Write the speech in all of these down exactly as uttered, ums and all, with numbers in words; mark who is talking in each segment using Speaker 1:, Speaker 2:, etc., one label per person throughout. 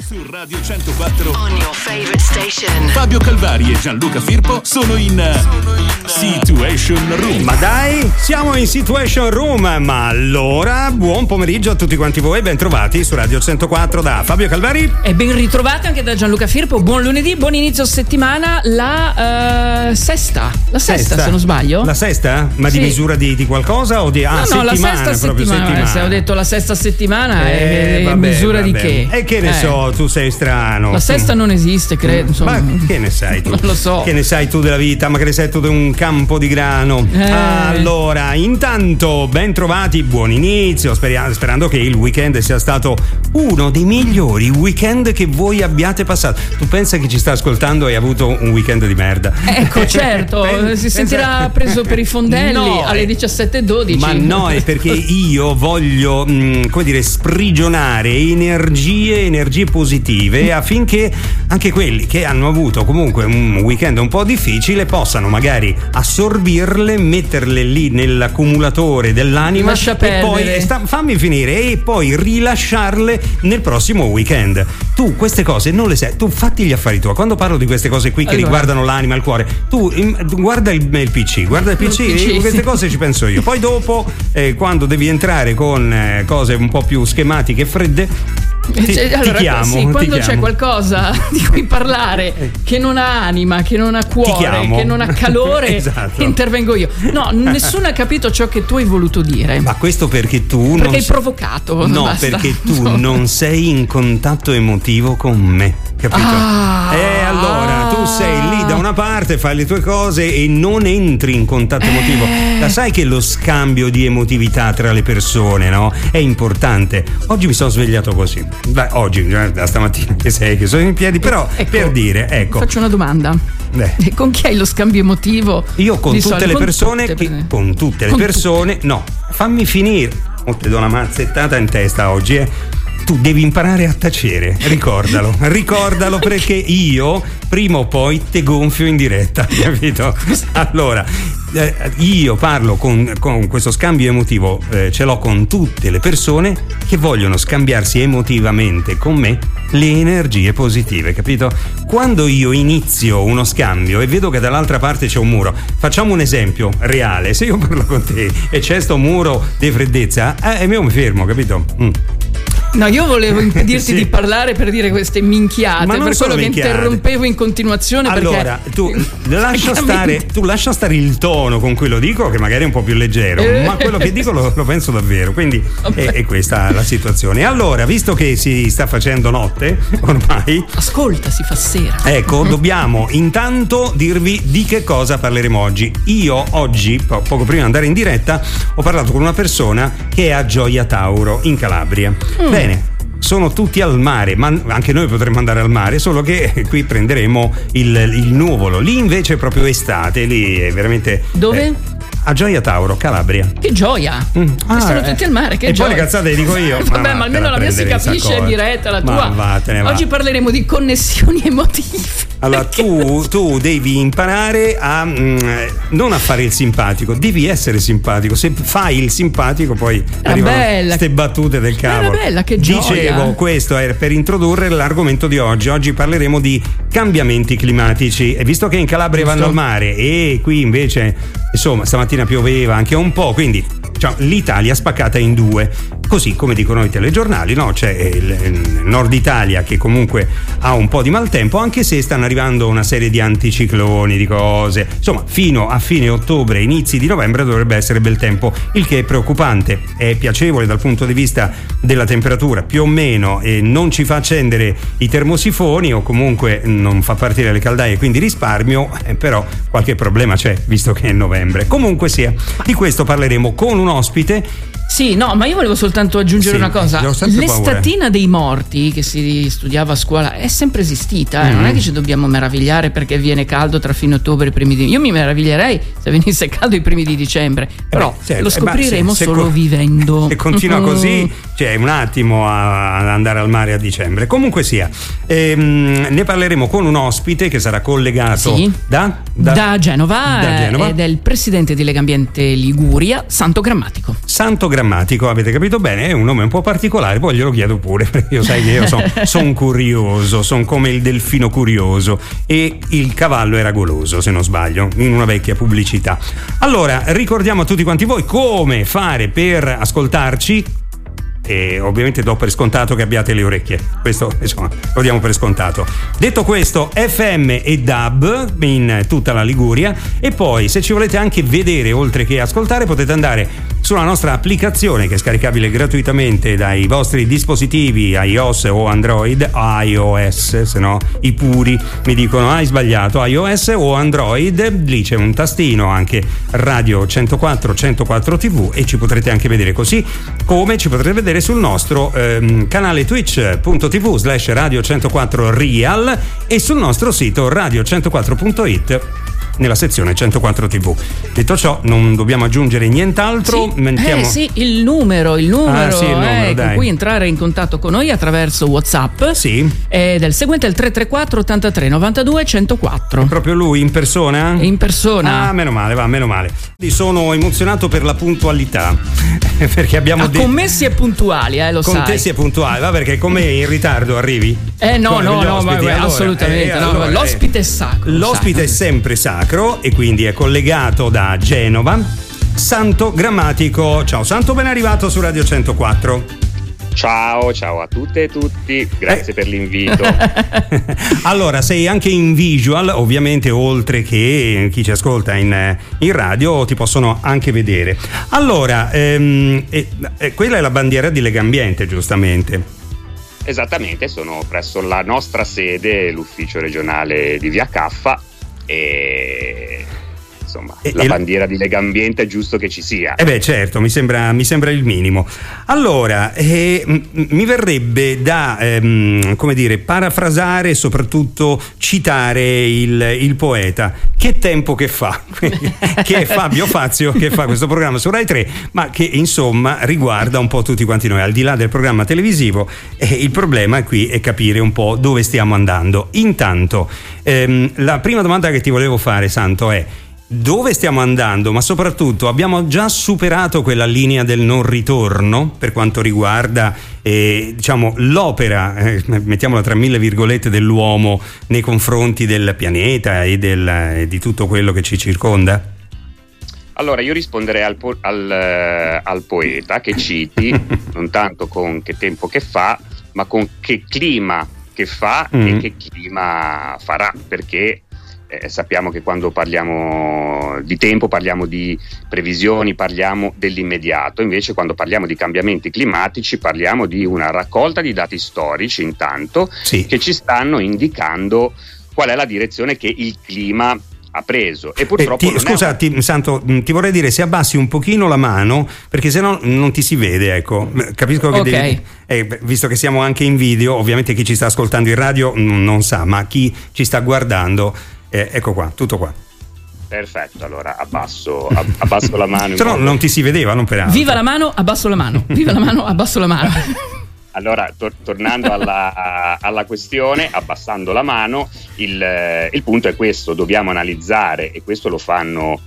Speaker 1: Su Radio centoquattro
Speaker 2: On your favorite station.
Speaker 1: Fabio Calvari e Gianluca Firpo sono in, sono in Situation Room.
Speaker 3: Ma dai, siamo in Situation Room. Ma allora, buon pomeriggio a tutti quanti voi, ben trovati su Radio centoquattro da Fabio Calvari.
Speaker 4: E ben ritrovati anche da Gianluca Firpo. Buon lunedì, buon inizio settimana. La uh, sesta, la sesta, sesta se non sbaglio.
Speaker 3: La sesta? Ma sì. Di misura di, di qualcosa o di ah,
Speaker 4: no, no,
Speaker 3: settimana?
Speaker 4: La sesta
Speaker 3: proprio
Speaker 4: settimana.
Speaker 3: settimana.
Speaker 4: Se ho detto la sesta settimana
Speaker 3: eh,
Speaker 4: è
Speaker 3: vabbè,
Speaker 4: misura
Speaker 3: vabbè.
Speaker 4: di che?
Speaker 3: E che ne
Speaker 4: eh.
Speaker 3: so, tu sei strano.
Speaker 4: La sesta non esiste, credo. Insomma.
Speaker 3: Ma che ne sai tu?
Speaker 4: Non lo so.
Speaker 3: Che ne sai tu della vita? Ma che ne sai tu di un campo di grano?
Speaker 4: Eh.
Speaker 3: Allora, intanto, ben trovati, buon inizio. Speriamo, sperando che il weekend sia stato uno dei migliori weekend che voi abbiate passato. Tu pensa che ci sta ascoltando e hai avuto un weekend di merda?
Speaker 4: Ecco, certo.
Speaker 3: Pen-
Speaker 4: si sentirà
Speaker 3: pensa...
Speaker 4: preso per i fondelli
Speaker 3: no,
Speaker 4: alle diciassette e dodici.
Speaker 3: Ma no, è perché io voglio, mh, come dire, sprigionare energie, energie positive affinché anche quelli che hanno avuto comunque un weekend un po' difficile possano magari assorbirle, metterle lì nell'accumulatore dell'anima.
Speaker 4: Lascia
Speaker 3: e
Speaker 4: perdere.
Speaker 3: poi sta, fammi finire e poi rilasciarle nel prossimo weekend. Tu queste cose non le sai, tu fatti gli affari tuoi. Quando parlo di queste cose qui che
Speaker 4: allora.
Speaker 3: riguardano l'anima, il cuore, tu im, guarda il, il P C, guarda il P C,
Speaker 4: il P C
Speaker 3: e queste
Speaker 4: sì.
Speaker 3: cose ci penso io. Poi dopo eh, quando devi entrare con eh, cose un po' più schematiche e fredde, Ti,
Speaker 4: cioè, allora,
Speaker 3: ti chiamo,
Speaker 4: sì, quando
Speaker 3: ti
Speaker 4: c'è
Speaker 3: chiamo.
Speaker 4: qualcosa di cui parlare che non ha anima, che non ha cuore, che non ha calore,
Speaker 3: esatto.
Speaker 4: intervengo io. No, nessuno ha capito ciò che tu hai voluto dire.
Speaker 3: Ma questo perché tu
Speaker 4: perché
Speaker 3: non
Speaker 4: hai
Speaker 3: sei...
Speaker 4: provocato.
Speaker 3: No,
Speaker 4: basta.
Speaker 3: perché tu non sei in contatto emotivo con me, capito?
Speaker 4: Ah,
Speaker 3: eh allora tu sei lì da una parte, fai le tue cose e non entri in contatto
Speaker 4: eh.
Speaker 3: emotivo. La sai che lo scambio di emotività tra le persone, no? È importante. Oggi mi sono svegliato così. Beh, oggi, da stamattina che sei, che sono in piedi, però
Speaker 4: ecco,
Speaker 3: per dire, ecco.
Speaker 4: Faccio una domanda.
Speaker 3: Eh.
Speaker 4: Con chi hai lo scambio emotivo?
Speaker 3: Io con
Speaker 4: Di
Speaker 3: tutte
Speaker 4: solito?
Speaker 3: le
Speaker 4: Con
Speaker 3: persone
Speaker 4: tutte,
Speaker 3: che, con tutte le
Speaker 4: con
Speaker 3: persone
Speaker 4: tutte.
Speaker 3: No, fammi finire. Oh, ti do una mazzettata in testa oggi, eh. Tu devi imparare a tacere, ricordalo, ricordalo perché io prima o poi te gonfio in diretta, capito? Allora, eh, io parlo con, con questo scambio emotivo, eh, ce l'ho con tutte le persone che vogliono scambiarsi emotivamente con me le energie positive, capito? Quando io inizio uno scambio e vedo che dall'altra parte c'è un muro, facciamo un esempio reale, se io parlo con te e c'è sto muro di freddezza, eh, io mi fermo, capito? Mm.
Speaker 4: No, io volevo impedirti
Speaker 3: sì.
Speaker 4: di parlare per dire queste minchiate,
Speaker 3: Ma non
Speaker 4: per quello
Speaker 3: sono
Speaker 4: che
Speaker 3: minchiate.
Speaker 4: interrompevo in continuazione.
Speaker 3: Allora,
Speaker 4: perché...
Speaker 3: tu lascia stare, tu lascia stare il tono con cui lo dico, che magari è un po' più leggero,
Speaker 4: Eh.
Speaker 3: ma quello che dico lo, lo penso davvero, quindi è, è questa la situazione. Allora, visto che si sta facendo notte ormai,
Speaker 4: ascolta, si fa sera.
Speaker 3: Ecco, dobbiamo intanto dirvi di che cosa parleremo oggi. Io oggi, po- poco prima di andare in diretta, ho parlato con una persona che è a Gioia Tauro, in Calabria. Mm. Bene, sono tutti al mare, ma anche noi potremmo andare al mare, solo che qui prenderemo il, il nuvolo. Lì invece è proprio estate, lì è veramente...
Speaker 4: Dove?
Speaker 3: Eh, a Gioia Tauro, Calabria.
Speaker 4: Che gioia!
Speaker 3: Mm. Ah,
Speaker 4: Stanno
Speaker 3: eh.
Speaker 4: tutti al mare, che
Speaker 3: e
Speaker 4: gioia!
Speaker 3: poi le cazzate le dico io.
Speaker 4: Vabbè,
Speaker 3: ma,
Speaker 4: ma almeno la mia si capisce in diretta, la tua.
Speaker 3: Vattene, va.
Speaker 4: Oggi parleremo di connessioni emotive.
Speaker 3: Allora tu, tu devi imparare a mm, non a fare il simpatico, devi essere simpatico. Se fai il simpatico poi
Speaker 4: Era
Speaker 3: arrivano
Speaker 4: bella.
Speaker 3: ste battute del cavolo.
Speaker 4: Era bella, che gioia.
Speaker 3: Dicevo, questo è per introdurre l'argomento di oggi. Oggi parleremo di cambiamenti climatici e visto che in Calabria
Speaker 4: Giusto.
Speaker 3: vanno al mare e qui invece insomma stamattina pioveva anche un po', quindi cioè, l'Italia spaccata in due, così come dicono i telegiornali, no? C'è il, il Nord Italia che comunque ha un po' di maltempo, anche se stanno arrivando una serie di anticicloni, di cose, insomma fino a fine ottobre, inizi di novembre dovrebbe essere bel tempo, il che è preoccupante. È piacevole dal punto di vista della temperatura più o meno e non ci fa accendere i termosifoni o comunque non fa partire le caldaie, quindi risparmio, eh, però qualche problema c'è visto che è novembre. Comunque sia, di questo parleremo con un ospite.
Speaker 4: Sì, no, ma io volevo soltanto aggiungere
Speaker 3: Sì,
Speaker 4: una cosa.
Speaker 3: ho sempre
Speaker 4: L'estatina
Speaker 3: paura.
Speaker 4: dei morti che si studiava a scuola è sempre esistita, eh?
Speaker 3: Mm.
Speaker 4: Non è che ci dobbiamo meravigliare perché viene caldo tra fine ottobre e i primi di... Io mi meraviglierei se venisse caldo i primi di dicembre, però
Speaker 3: Eh, certo,
Speaker 4: lo scopriremo
Speaker 3: eh, se, se
Speaker 4: solo
Speaker 3: co-
Speaker 4: vivendo.
Speaker 3: Se continua così, cioè un attimo a, ad andare al mare a dicembre. Comunque sia, ehm, ne parleremo con un ospite che sarà collegato
Speaker 4: Sì.
Speaker 3: da,
Speaker 4: Da, da, Genova,
Speaker 3: da Genova.
Speaker 4: ed è il presidente di Legambiente Liguria, Santo Grammatico.
Speaker 3: Santo Grammatico. Grammatico, avete capito bene, è un nome un po' particolare, poi glielo chiedo pure, perché io sai che io sono son curioso, sono come il delfino curioso e il cavallo era goloso, se non sbaglio, in una vecchia pubblicità. Allora, ricordiamo a tutti quanti voi come fare per ascoltarci. E ovviamente do per scontato che abbiate le orecchie, questo insomma lo diamo per scontato. Detto questo, F M e D A B in tutta la Liguria, e poi se ci volete anche vedere oltre che ascoltare potete andare sulla nostra applicazione che è scaricabile gratuitamente dai vostri dispositivi iOS o Android, iOS, se no i puri mi dicono hai sbagliato, iOS o Android, lì c'è un tastino anche Radio centoquattro centoquattro tivù e ci potrete anche vedere, così come ci potrete vedere sul nostro ehm, canale twitch.tv slash radio centoquattro real e sul nostro sito radio centoquattro punto it nella sezione centoquattro tivù. Detto ciò, non dobbiamo aggiungere nient'altro.
Speaker 4: Sì,
Speaker 3: Mettiamo...
Speaker 4: eh, sì, il numero, il numero,
Speaker 3: ah, sì, il numero
Speaker 4: eh, con cui entrare in contatto con noi attraverso WhatsApp.
Speaker 3: Sì.
Speaker 4: È del seguente il tre tre quattro ottantatré novantadue centoquattro.
Speaker 3: È proprio lui in persona?
Speaker 4: In persona.
Speaker 3: Ah, meno male, va, meno male. Sono emozionato per la puntualità perché abbiamo
Speaker 4: ah,
Speaker 3: detto
Speaker 4: con me si è puntuali, eh, lo
Speaker 3: con
Speaker 4: sai.
Speaker 3: te si è puntuale, va, perché come in ritardo arrivi?
Speaker 4: Eh no,
Speaker 3: Come
Speaker 4: no, no,
Speaker 3: ospiti,
Speaker 4: ma,
Speaker 3: allora,
Speaker 4: assolutamente.
Speaker 3: eh,
Speaker 4: no,
Speaker 3: allora,
Speaker 4: l'ospite è sacro.
Speaker 3: L'ospite
Speaker 4: sai.
Speaker 3: è sempre sacro e quindi è collegato da Genova. Santo Grammatico. Ciao Santo, ben arrivato su Radio centoquattro.
Speaker 5: Ciao, ciao a tutte e tutti, grazie
Speaker 3: eh.
Speaker 5: per l'invito.
Speaker 3: Allora, sei anche in visual, ovviamente, oltre che chi ci ascolta in, in radio ti possono anche vedere. Allora, ehm, eh, eh, quella è la bandiera di Legambiente, giustamente.
Speaker 5: Esattamente, sono presso la nostra sede, l'ufficio regionale di Via Caffa, e insomma
Speaker 3: e,
Speaker 5: la
Speaker 3: e
Speaker 5: bandiera di Legambiente è giusto che ci sia.
Speaker 3: Eh beh, certo, mi sembra, mi sembra il minimo. Allora, eh, m- mi verrebbe da ehm, come dire, parafrasare e soprattutto citare il, il poeta. Che tempo che fa? Che è Fabio Fazio che fa questo programma su Rai tre, ma che insomma riguarda un po' tutti quanti noi, al di là del programma televisivo. Eh, il problema qui è capire un po' dove stiamo andando. Intanto, ehm, la prima domanda che ti volevo fare, Santo, è: dove stiamo andando? Ma soprattutto, abbiamo già superato quella linea del non ritorno per quanto riguarda eh, diciamo l'opera, eh, mettiamola tra mille virgolette, dell'uomo nei confronti del pianeta e del, eh, di tutto quello che ci circonda?
Speaker 5: Allora, io risponderei al, po- al, eh, al poeta che citi non tanto con che tempo che fa, ma con che clima che fa mm. e che clima farà, perché Eh, sappiamo che quando parliamo di tempo parliamo di previsioni, parliamo dell'immediato, invece quando parliamo di cambiamenti climatici parliamo di una raccolta di dati storici intanto
Speaker 3: sì. che
Speaker 5: ci stanno indicando qual è la direzione che il clima ha preso. E purtroppo
Speaker 3: eh, ti, scusa, un... ti, Santo, ti vorrei dire, se abbassi un pochino la mano, perché sennò non ti si vede, ecco. Capisco che
Speaker 4: okay.
Speaker 3: devi, eh, visto che siamo anche in video, ovviamente chi ci sta ascoltando in radio n- non sa, ma chi ci sta guardando, eh, ecco qua, tutto qua.
Speaker 5: Perfetto, allora abbasso, abbasso la mano.
Speaker 3: Se no non ti si vedeva, non per altro.
Speaker 4: Viva la mano, abbasso la mano. Viva la mano, abbasso la mano.
Speaker 5: Allora, tor- tornando alla, alla questione, abbassando la mano, il, il punto è questo: dobbiamo analizzare, e questo lo fanno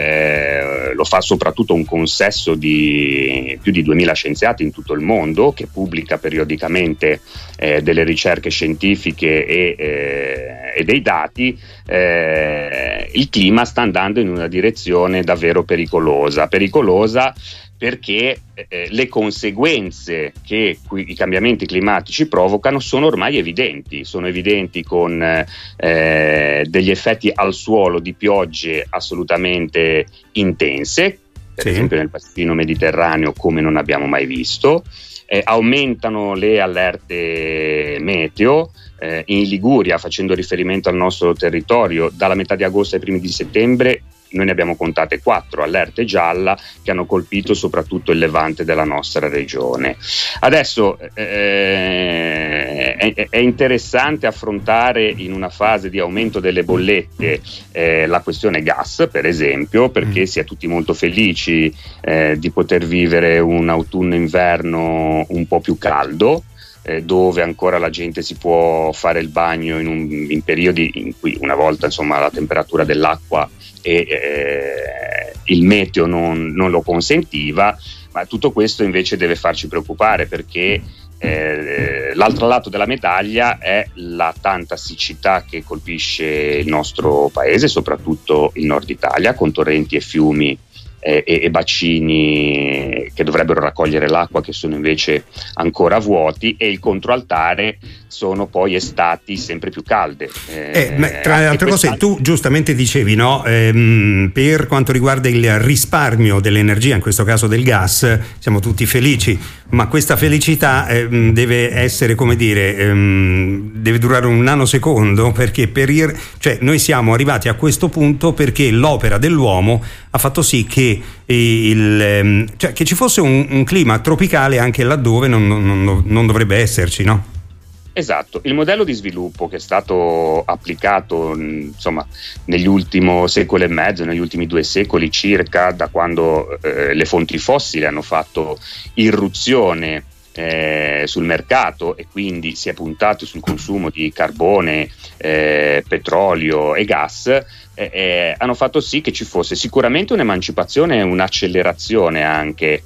Speaker 5: eh, lo fa soprattutto un consesso di più di duemila scienziati in tutto il mondo, che pubblica periodicamente eh, delle ricerche scientifiche e, eh, e dei dati. Eh, il clima sta andando in una direzione davvero pericolosa, pericolosa perché eh, le conseguenze che qui, i cambiamenti climatici provocano sono ormai evidenti, sono evidenti con eh, degli effetti al suolo di piogge assolutamente intense, per
Speaker 3: sì.
Speaker 5: esempio nel bacino mediterraneo come non abbiamo mai visto, eh, aumentano le allerte meteo. Eh, in Liguria, facendo riferimento al nostro territorio, dalla metà di agosto ai primi di settembre noi ne abbiamo contate quattro allerte gialla che hanno colpito soprattutto il levante della nostra regione. Adesso eh, è, è interessante affrontare in una fase di aumento delle bollette eh, la questione gas, per esempio, perché si è tutti molto felici eh, di poter vivere un autunno-inverno un po' più caldo, Eh, dove ancora la gente si può fare il bagno in, un, in periodi in cui una volta insomma la temperatura dell'acqua è, eh, il meteo non, non lo consentiva, ma tutto questo invece deve farci preoccupare, perché Eh, l'altro lato della medaglia è la tanta siccità che colpisce il nostro paese, soprattutto il nord Italia, con torrenti e fiumi eh, e, e bacini che dovrebbero raccogliere l'acqua che sono invece ancora vuoti, e il controaltare sono poi estati sempre più calde.
Speaker 3: Eh, eh, tra le altre cose, tu giustamente dicevi, no, ehm, per quanto riguarda il risparmio dell'energia, in questo caso del gas, siamo tutti felici, ma questa felicità ehm, deve essere, come dire, ehm, deve durare un nanosecondo, perché per il, cioè noi siamo arrivati a questo punto perché l'opera dell'uomo ha fatto sì che il, cioè, che ci fosse un, un clima tropicale anche laddove non, non, non dovrebbe esserci, no?
Speaker 5: Esatto, il modello di sviluppo che è stato applicato insomma negli ultimi secolo e mezzo, negli ultimi due secoli circa, da quando eh, le fonti fossili hanno fatto irruzione eh, sul mercato, e quindi si è puntato sul consumo di carbone, eh, petrolio e gas, eh, eh, hanno fatto sì che ci fosse sicuramente un'emancipazione e un'accelerazione anche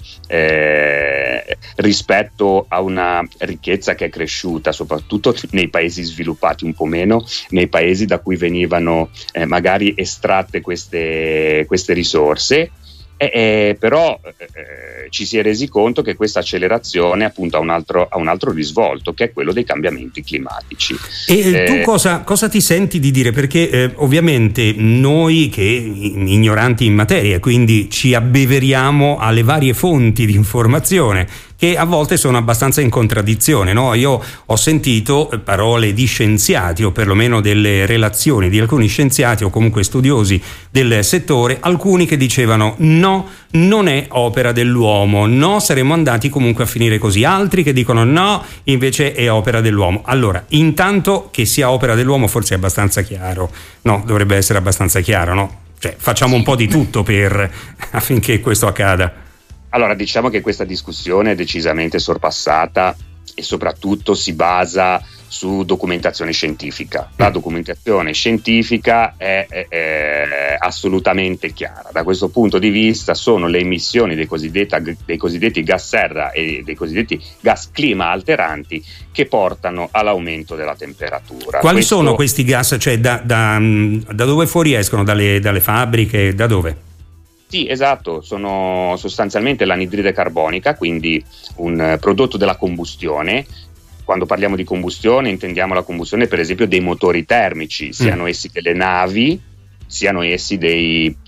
Speaker 5: eh, rispetto a una ricchezza che è cresciuta soprattutto nei paesi sviluppati, un po' meno nei paesi da cui venivano eh, magari estratte queste, queste risorse. Eh, eh, però eh, ci si è resi conto che questa accelerazione appunto ha un altro, ha un altro risvolto, che è quello dei cambiamenti climatici.
Speaker 3: E eh, tu
Speaker 5: eh,
Speaker 3: cosa, cosa ti senti di dire? Perché eh, ovviamente noi che ignoranti in materia, quindi ci abbeveriamo alle varie fonti di informazione che a volte sono abbastanza in contraddizione, no? Io ho sentito parole di scienziati, o perlomeno delle relazioni di alcuni scienziati o comunque studiosi del settore, alcuni che dicevano no, non è opera dell'uomo, no, saremmo andati comunque a finire così, altri che dicono no, invece è opera dell'uomo. Allora, intanto che sia opera dell'uomo forse è abbastanza chiaro, no, dovrebbe essere abbastanza chiaro, no? Cioè, facciamo un po' di tutto per affinché questo accada.
Speaker 5: Allora, diciamo che questa discussione è decisamente sorpassata e soprattutto si basa su documentazione scientifica. La documentazione scientifica è, è, è assolutamente chiara. Da questo punto di vista sono le emissioni dei cosiddetti, dei cosiddetti gas serra e dei cosiddetti gas clima alteranti che portano all'aumento della temperatura.
Speaker 3: Quali
Speaker 5: questo...
Speaker 3: sono questi gas? Cioè da, da, da dove fuoriescono? Dalle, dalle fabbriche? Da dove?
Speaker 5: Sì, esatto, sono sostanzialmente l'anidride carbonica, quindi un prodotto della combustione. Quando parliamo di combustione intendiamo la combustione per esempio dei motori termici, siano mm. essi delle navi, siano essi dei,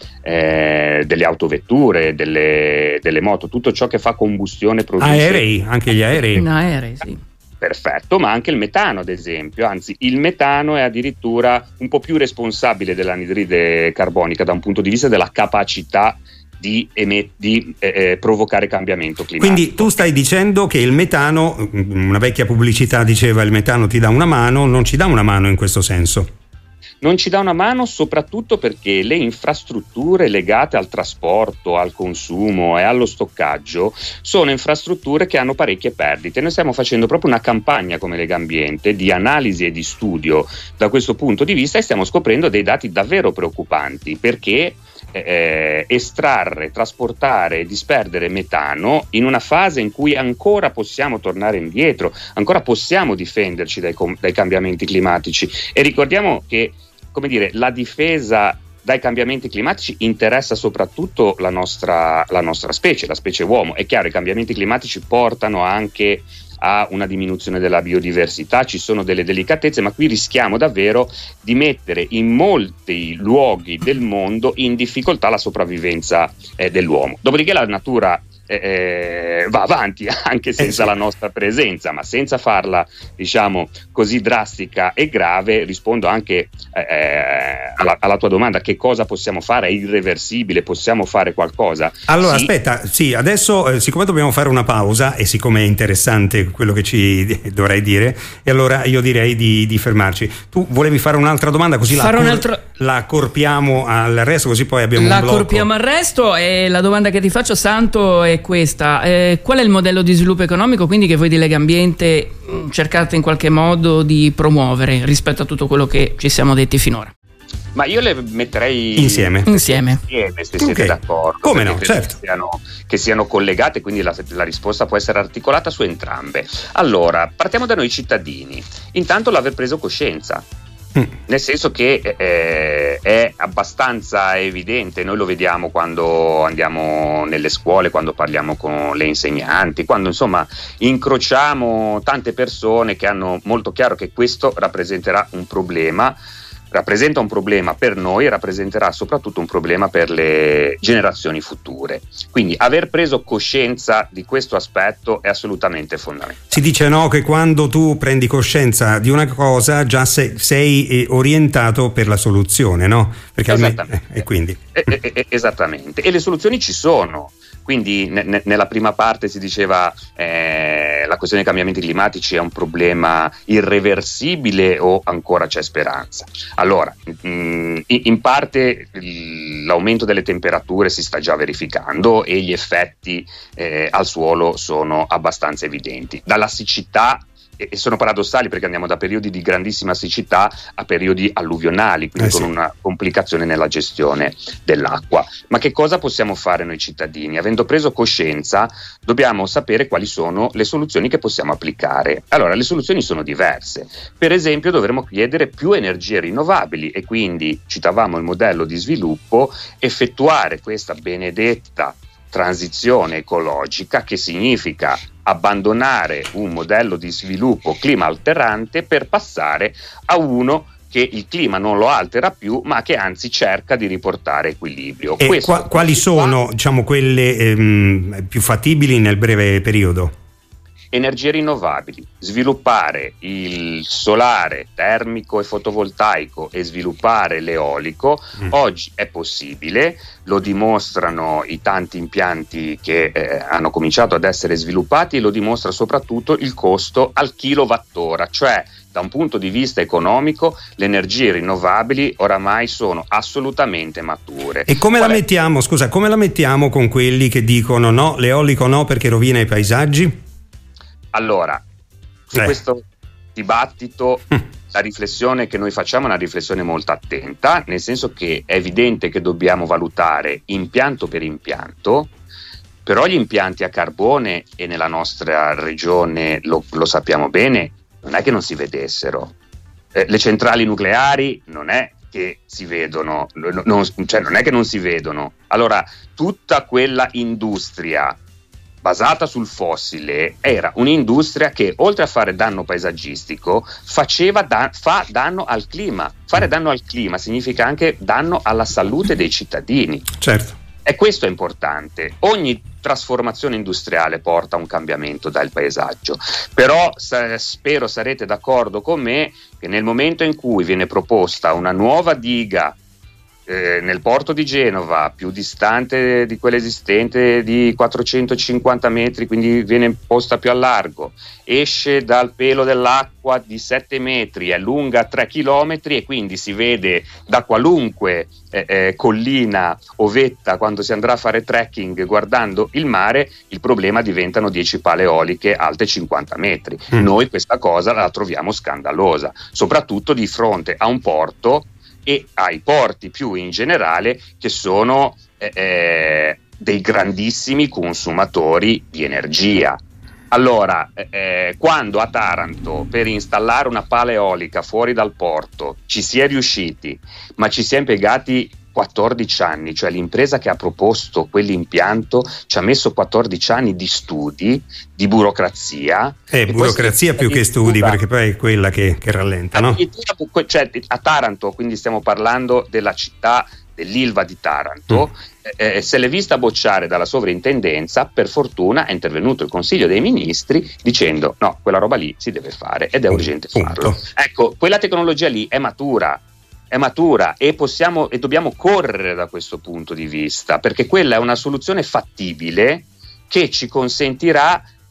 Speaker 5: eh, delle autovetture, delle, delle moto, tutto ciò che fa combustione produce...
Speaker 3: Aerei, anche gli aerei.
Speaker 4: In aerei, sì.
Speaker 5: Perfetto, ma anche il metano ad esempio, anzi il metano è addirittura un po' più responsabile dell'anidride carbonica da un punto di vista della capacità di, emet- di eh, provocare cambiamento climatico.
Speaker 3: Quindi tu stai dicendo che il metano, una vecchia pubblicità diceva il metano ti dà una mano, non ci dà una mano in questo senso?
Speaker 5: Non ci dà una mano soprattutto perché le infrastrutture legate al trasporto, al consumo e allo stoccaggio sono infrastrutture che hanno parecchie perdite. Noi stiamo facendo proprio una campagna come Legambiente di analisi e di studio da questo punto di vista e stiamo scoprendo dei dati davvero preoccupanti, perché eh, estrarre, trasportare e disperdere metano in una fase in cui ancora possiamo tornare indietro, ancora possiamo difenderci dai, dai cambiamenti climatici. E ricordiamo che, come dire, la difesa dai cambiamenti climatici interessa soprattutto la nostra, la nostra specie, la specie uomo. È chiaro, i cambiamenti climatici portano anche a una diminuzione della biodiversità, ci sono delle delicatezze, ma qui rischiamo davvero di mettere in molti luoghi del mondo in difficoltà la sopravvivenza eh, dell'uomo. Dopodiché la natura Eh, va avanti anche senza eh sì. la nostra presenza, ma senza farla, diciamo, così drastica e grave. Rispondo anche eh, alla, alla tua domanda: che cosa possiamo fare? È irreversibile? Possiamo fare qualcosa?
Speaker 3: Allora
Speaker 5: sì.
Speaker 3: aspetta, sì, adesso eh, siccome dobbiamo fare una pausa e siccome è interessante quello che ci dovrai dire, e allora io direi di, di fermarci. Tu volevi fare un'altra domanda, così la, cor- altro... la accorpiamo al resto, così poi abbiamo
Speaker 4: la
Speaker 3: un blocco.
Speaker 4: La accorpiamo al resto, e la domanda che ti faccio, Santo, è questa: eh, qual è il modello di sviluppo economico quindi che voi di Legambiente mh, cercate in qualche modo di promuovere rispetto a tutto quello che ci siamo detti finora?
Speaker 5: Ma io le metterei
Speaker 3: insieme,
Speaker 4: insieme,
Speaker 5: insieme se siete
Speaker 3: okay.
Speaker 5: d'accordo.
Speaker 3: Come no, certo.
Speaker 5: Che siano, che siano collegate, quindi la, la risposta può essere articolata su entrambe. Allora, partiamo da noi cittadini. Intanto l'aver preso coscienza. Mm. Nel senso che eh, è abbastanza evidente, noi lo vediamo quando andiamo nelle scuole, quando parliamo con le insegnanti, quando insomma incrociamo tante persone che hanno molto chiaro che questo rappresenterà un problema. Rappresenta un problema per noi e rappresenterà soprattutto un problema per le generazioni future. Quindi aver preso coscienza di questo aspetto è assolutamente fondamentale.
Speaker 3: Si dice no che quando tu prendi coscienza di una cosa già sei, sei orientato per la soluzione, no? Perché
Speaker 5: esattamente.
Speaker 3: Almeno, eh, e quindi.
Speaker 5: Eh, eh, esattamente. E le soluzioni ci sono. Quindi ne, ne, nella prima parte si diceva eh, la questione dei cambiamenti climatici è un problema irreversibile o ancora c'è speranza? Allora, mh, in parte l'aumento delle temperature si sta già verificando e gli effetti eh, al suolo sono abbastanza evidenti. Dalla siccità, e sono paradossali perché andiamo da periodi di grandissima siccità a periodi alluvionali, quindi eh sì. con una complicazione nella gestione dell'acqua. Ma che cosa possiamo fare noi cittadini? Avendo preso coscienza, dobbiamo sapere quali sono le soluzioni che possiamo applicare. Allora, le soluzioni sono diverse. Per esempio, dovremmo chiedere più energie rinnovabili e quindi, citavamo il modello di sviluppo, effettuare questa benedetta transizione ecologica, che significa abbandonare un modello di sviluppo clima alterante per passare a uno che il clima non lo altera più, ma che anzi cerca di riportare equilibrio.
Speaker 3: E qua, quali sono, diciamo, quelle ehm, più fattibili nel breve periodo?
Speaker 5: Energie rinnovabili, sviluppare il solare termico e fotovoltaico e sviluppare l'eolico. Mm. Oggi è possibile, lo dimostrano i tanti impianti che eh, hanno cominciato ad essere sviluppati e lo dimostra soprattutto il costo al kilowattora, cioè da un punto di vista economico le energie rinnovabili oramai sono assolutamente mature.
Speaker 3: E come
Speaker 5: Qual
Speaker 3: la
Speaker 5: è?
Speaker 3: mettiamo, scusa, come la mettiamo con quelli che dicono no, l'eolico no perché rovina i paesaggi?
Speaker 5: Allora, su
Speaker 3: eh.
Speaker 5: questo dibattito la riflessione che noi facciamo è una riflessione molto attenta, nel senso che è evidente che dobbiamo valutare impianto per impianto, però gli impianti a carbone, e nella nostra regione lo, lo sappiamo bene, non è che non si vedessero. Eh, le centrali nucleari non è che si vedono, non, cioè non è che non si vedono. Allora, tutta quella industria basata sul fossile era un'industria che, oltre a fare danno paesaggistico, faceva da- fa danno al clima. Fare danno al clima significa anche danno alla salute dei cittadini.
Speaker 3: Certo.
Speaker 5: E questo è importante. Ogni trasformazione industriale porta a un cambiamento del paesaggio, però sa- spero sarete d'accordo con me che nel momento in cui viene proposta una nuova diga Eh, nel porto di Genova, più distante di quella esistente di quattrocentocinquanta metri, quindi viene posta più a largo, esce dal pelo dell'acqua di sette metri, è lunga tre chilometri e quindi si vede da qualunque eh, eh, collina o vetta quando si andrà a fare trekking guardando il mare, il problema diventano dieci pale eoliche alte cinquanta metri. Mm. Noi questa cosa la troviamo scandalosa, soprattutto di fronte a un porto e ai porti più in generale, che sono eh, eh, dei grandissimi consumatori di energia. Allora, eh, quando a Taranto per installare una pala eolica fuori dal porto ci si è riusciti, ma ci si è impiegati quattordici anni, cioè l'impresa che ha proposto quell'impianto ci ha messo quattordici anni di studi, di burocrazia.
Speaker 3: Eh, burocrazia più che studi, perché poi è quella che, che rallenta, no?
Speaker 5: Cioè, a Taranto, quindi stiamo parlando della città dell'Ilva di Taranto, mm. eh, se l'è vista bocciare dalla sovrintendenza. Per fortuna è intervenuto il Consiglio dei Ministri dicendo no, quella roba lì si deve fare ed è urgente
Speaker 3: Punto.
Speaker 5: farlo. Ecco, quella tecnologia lì è matura, è matura e possiamo e dobbiamo correre da questo punto di vista, perché quella è una soluzione fattibile che ci consentirà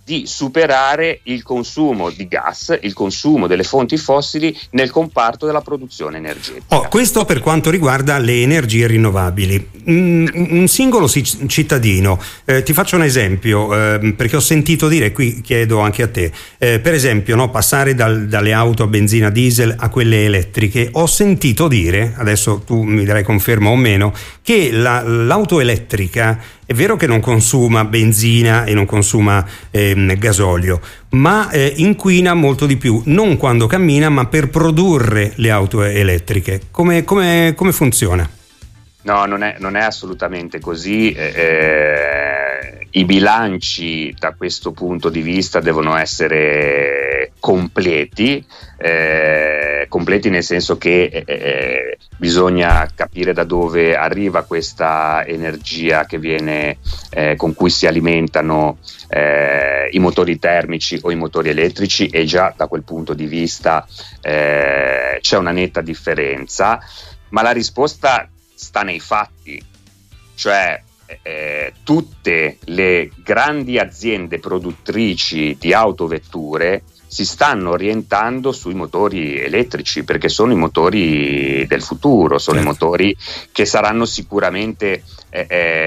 Speaker 5: di superare il consumo di gas, il consumo delle fonti fossili nel comparto della produzione energetica.
Speaker 3: Oh, questo per quanto riguarda le energie rinnovabili. Mm, un singolo cittadino, eh, ti faccio un esempio, eh, perché ho sentito dire, qui chiedo anche a te, eh, per esempio, no, passare dal, dalle auto a benzina diesel a quelle elettriche. Ho sentito dire, adesso tu mi darai conferma o meno, che la, l'auto elettrica è vero che non consuma benzina e non consuma ehm, gasolio, ma eh, inquina molto di più, non quando cammina, ma per produrre le auto elettriche. Come, come, come funziona?
Speaker 5: No, non è, non è assolutamente così. Eh, I bilanci da questo punto di vista devono essere completi, eh, completi nel senso che eh, bisogna capire da dove arriva questa energia che viene, eh, con cui si alimentano eh, i motori termici o i motori elettrici, e già da quel punto di vista eh, c'è una netta differenza, ma la risposta sta nei fatti, cioè eh, tutte le grandi aziende produttrici di autovetture si stanno orientando sui motori elettrici, perché sono i motori del futuro, sono certo. i motori che saranno sicuramente eh,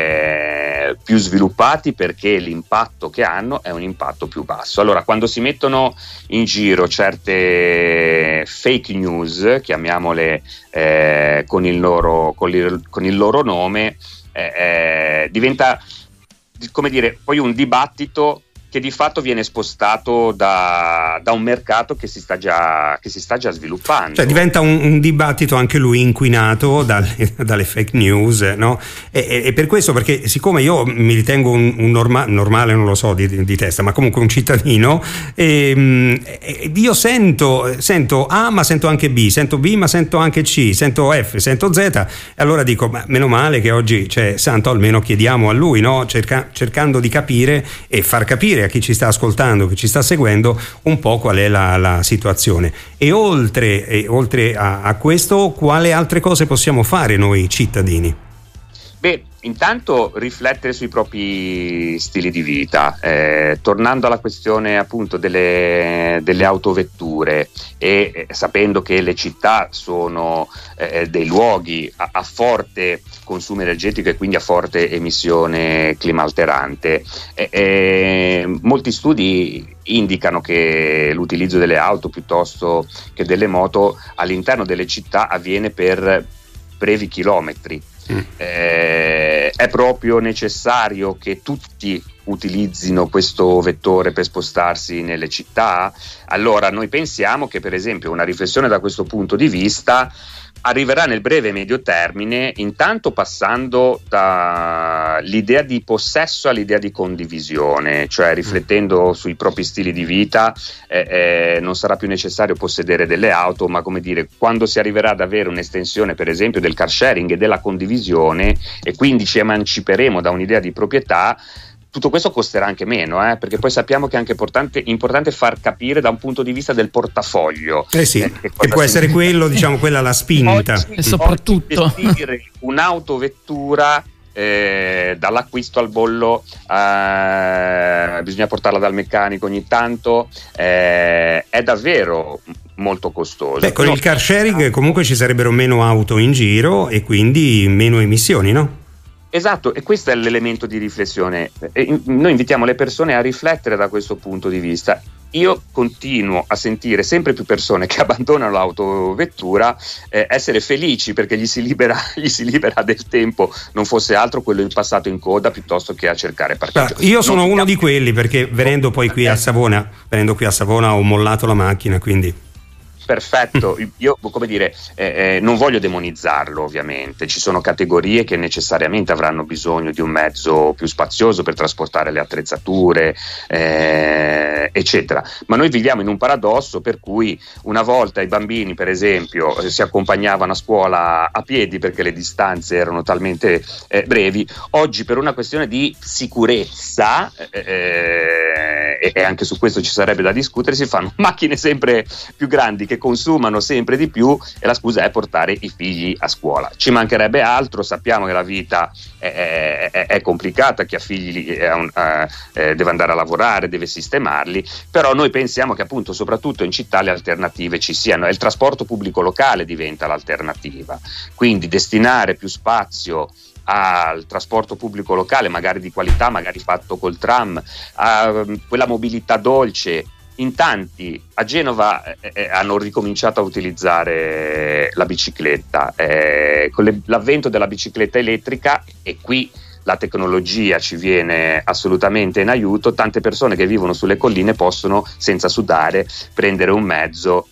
Speaker 5: eh, più sviluppati, perché l'impatto che hanno è un impatto più basso. Allora, quando si mettono in giro certe fake news, chiamiamole eh, con, il loro, con, il, con il loro nome, eh, eh, diventa, come dire, poi un dibattito che di fatto viene spostato da, da un mercato che si sta già, che si sta già sviluppando. Cioè
Speaker 3: diventa un, un dibattito anche lui inquinato dalle, dalle fake news, no? E, e per questo, perché siccome io mi ritengo un, un norma, normale, non lo so di, di testa, ma comunque un cittadino, e, e io sento, sento A ma sento anche B, sento B ma sento anche C, sento F, sento Z, e allora dico, ma meno male che oggi c'è Santo, almeno chiediamo a lui, no? Cerca, cercando di capire e far capire a chi ci sta ascoltando, che ci sta seguendo, un po' qual è la, la situazione. E oltre, e oltre a, a questo, quale altre cose possiamo fare noi cittadini?
Speaker 5: Beh, intanto riflettere sui propri stili di vita, eh, tornando alla questione appunto delle, delle autovetture, e eh, sapendo che le città sono eh, dei luoghi a, a forte consumo energetico e quindi a forte emissione climalterante, eh, eh, molti studi indicano che l'utilizzo delle auto piuttosto che delle moto all'interno delle città avviene per brevi chilometri. Eh, è proprio necessario che tutti utilizzino questo vettore per spostarsi nelle città? Allora noi pensiamo che, per esempio, una riflessione da questo punto di vista arriverà nel breve e medio termine, intanto passando dall'idea di possesso all'idea di condivisione, cioè riflettendo sui propri stili di vita, eh, eh, non sarà più necessario possedere delle auto, ma, come dire, quando si arriverà ad avere un'estensione, per esempio, del car sharing e della condivisione, e quindi ci emanciperemo da un'idea di proprietà, tutto questo costerà anche meno, eh? Perché poi sappiamo che è anche importante, importante far capire da un punto di vista del portafoglio.
Speaker 3: Eh sì, eh, che, che può essere quello, diciamo, quella la spinta.
Speaker 4: Oggi, e soprattutto
Speaker 5: gestire un'autovettura eh, dall'acquisto al bollo, eh, bisogna portarla dal meccanico ogni tanto, eh, è davvero molto costoso.
Speaker 3: Beh, con no. il car sharing comunque ci sarebbero meno auto in giro e quindi meno emissioni, no?
Speaker 5: Esatto, e questo è l'elemento di riflessione. E noi invitiamo le persone a riflettere da questo punto di vista. Io continuo a sentire sempre più persone che abbandonano l'autovettura eh, essere felici perché gli si libera gli si libera del tempo, non fosse altro quello in passato in coda piuttosto che a cercare parcheggio.
Speaker 3: Beh, io sono non uno di quelli, perché venendo poi qui a Savona, venendo qui a Savona ho mollato la macchina, quindi
Speaker 5: perfetto. Io, come dire, eh, eh, non voglio demonizzarlo, ovviamente. Ci sono categorie che necessariamente avranno bisogno di un mezzo più spazioso per trasportare le attrezzature, eh, eccetera. Ma noi viviamo in un paradosso per cui una volta i bambini, per esempio, si accompagnavano a scuola a piedi perché le distanze erano talmente eh, brevi. Oggi, per una questione di sicurezza, eh, e, e anche su questo ci sarebbe da discutere, si fanno macchine sempre più grandi che consumano sempre di più e la scusa è portare i figli a scuola. Ci mancherebbe altro, sappiamo che la vita è, è, è complicata, chi ha figli è un, eh, deve andare a lavorare, deve sistemarli, però noi pensiamo che appunto soprattutto in città le alternative ci siano e il trasporto pubblico locale diventa l'alternativa, quindi destinare più spazio al trasporto pubblico locale, magari di qualità, magari fatto col tram, a quella mobilità dolce. In tanti a Genova eh, hanno ricominciato a utilizzare la bicicletta, eh, con le, l'avvento della bicicletta elettrica, e qui la tecnologia ci viene assolutamente in aiuto. Tante persone che vivono sulle colline possono senza sudare prendere un mezzo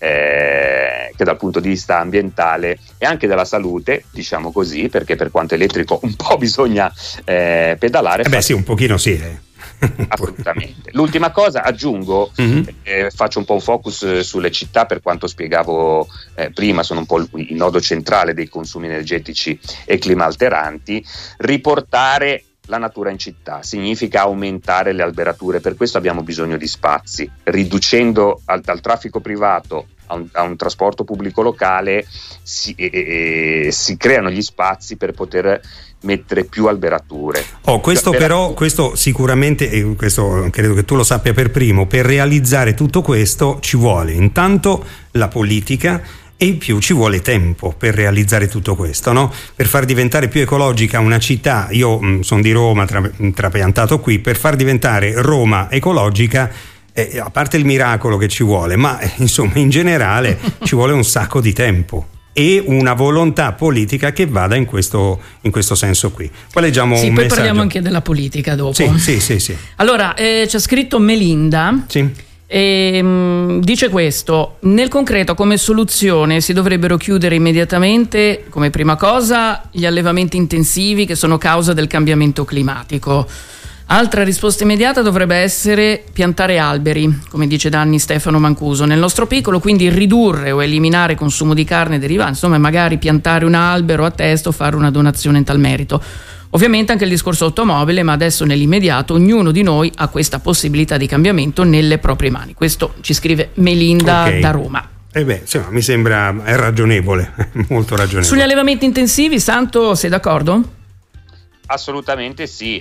Speaker 5: Eh, che dal punto di vista ambientale e anche della salute, diciamo così, perché per quanto elettrico un po' bisogna eh, pedalare.
Speaker 3: Eh beh sì, un pochino sì. Eh.
Speaker 5: Assolutamente. L'ultima cosa aggiungo, mm-hmm. eh, faccio un po' un focus sulle città, per quanto spiegavo eh, prima, sono un po' il, il nodo centrale dei consumi energetici e clima alteranti. Riportare la natura in città significa aumentare le alberature, per questo abbiamo bisogno di spazi, riducendo al, dal traffico privato a un, a un trasporto pubblico locale si, e, e, si creano gli spazi per poter mettere più alberature.
Speaker 3: Oh, questo però, questo sicuramente, e questo credo che tu lo sappia per primo, per realizzare tutto questo ci vuole intanto la politica e in più ci vuole tempo per realizzare tutto questo, no? Per far diventare più ecologica una città, io mh, sono di Roma, tra, trapiantato qui, per far diventare Roma ecologica, eh, a parte il miracolo che ci vuole, ma eh, insomma in generale ci vuole un sacco di tempo e una volontà politica che vada in questo, in questo senso qui. Poi leggiamo
Speaker 4: sì,
Speaker 3: un
Speaker 4: poi
Speaker 3: messaggio.
Speaker 4: Parliamo anche della politica dopo.
Speaker 3: Sì, sì, sì, sì.
Speaker 4: Allora, eh, c'è scritto Melinda.
Speaker 3: Sì.
Speaker 4: E, mh, dice questo: nel concreto come soluzione si dovrebbero chiudere immediatamente, come prima cosa, gli allevamenti intensivi che sono causa del cambiamento climatico. Altra risposta immediata dovrebbe essere piantare alberi, come dice Danni Stefano Mancuso, nel nostro piccolo, quindi ridurre o eliminare consumo di carne derivante, insomma magari piantare un albero a testa o fare una donazione in tal merito. Ovviamente anche il discorso automobile, ma adesso nell'immediato ognuno di noi ha questa possibilità di cambiamento nelle proprie mani. Questo ci scrive Melinda okay. da Roma.
Speaker 3: Eh beh, insomma, mi sembra è ragionevole, molto ragionevole.
Speaker 4: Sugli allevamenti intensivi, Santo, sei d'accordo?
Speaker 5: Assolutamente sì.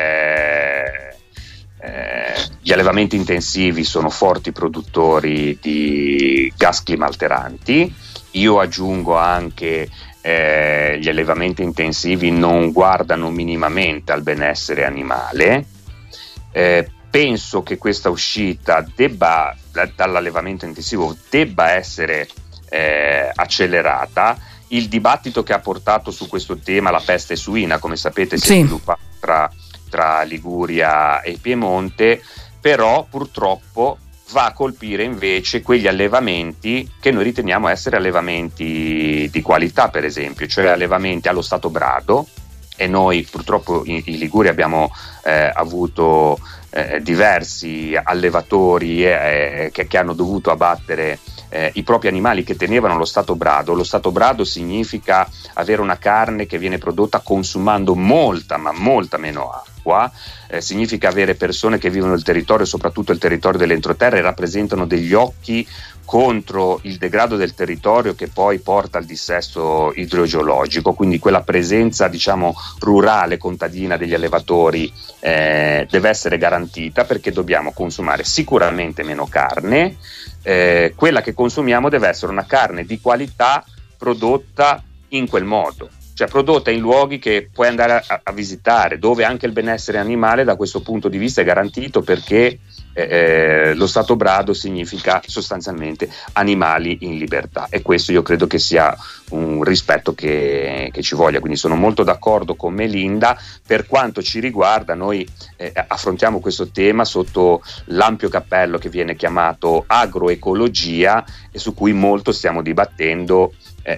Speaker 5: Eh, eh, gli allevamenti intensivi sono forti produttori di gas climalteranti. Io aggiungo anche Eh, gli allevamenti intensivi non guardano minimamente al benessere animale. Eh, penso che questa uscita debba, dall'allevamento intensivo debba essere eh, accelerata. Il dibattito che ha portato su questo tema la peste suina, come sapete, si sì. è sviluppato tra, tra Liguria e Piemonte, però purtroppo va a colpire invece quegli allevamenti che noi riteniamo essere allevamenti di qualità, per esempio, cioè allevamenti allo stato brado, e noi purtroppo in, in Liguria abbiamo eh, avuto eh, diversi allevatori eh, che, che hanno dovuto abbattere eh, i propri animali che tenevano lo stato brado. Lo stato brado significa avere una carne che viene prodotta consumando molta, ma molta meno acqua. Eh, significa avere persone che vivono il territorio, soprattutto il territorio dell'entroterra, e rappresentano degli occhi contro il degrado del territorio che poi porta al dissesto idrogeologico. Quindi quella presenza, diciamo, rurale, contadina degli allevatori eh, deve essere garantita, perché dobbiamo consumare sicuramente meno carne. Eh, quella che consumiamo deve essere una carne di qualità prodotta in quel modo, cioè prodotta in luoghi che puoi andare a, a visitare, dove anche il benessere animale da questo punto di vista è garantito, perché eh, lo stato brado significa sostanzialmente animali in libertà, e questo io credo che sia un rispetto che, che ci voglia. Quindi sono molto d'accordo con Melinda. Per quanto ci riguarda, noi eh, affrontiamo questo tema sotto l'ampio cappello che viene chiamato agroecologia, e su cui molto stiamo dibattendo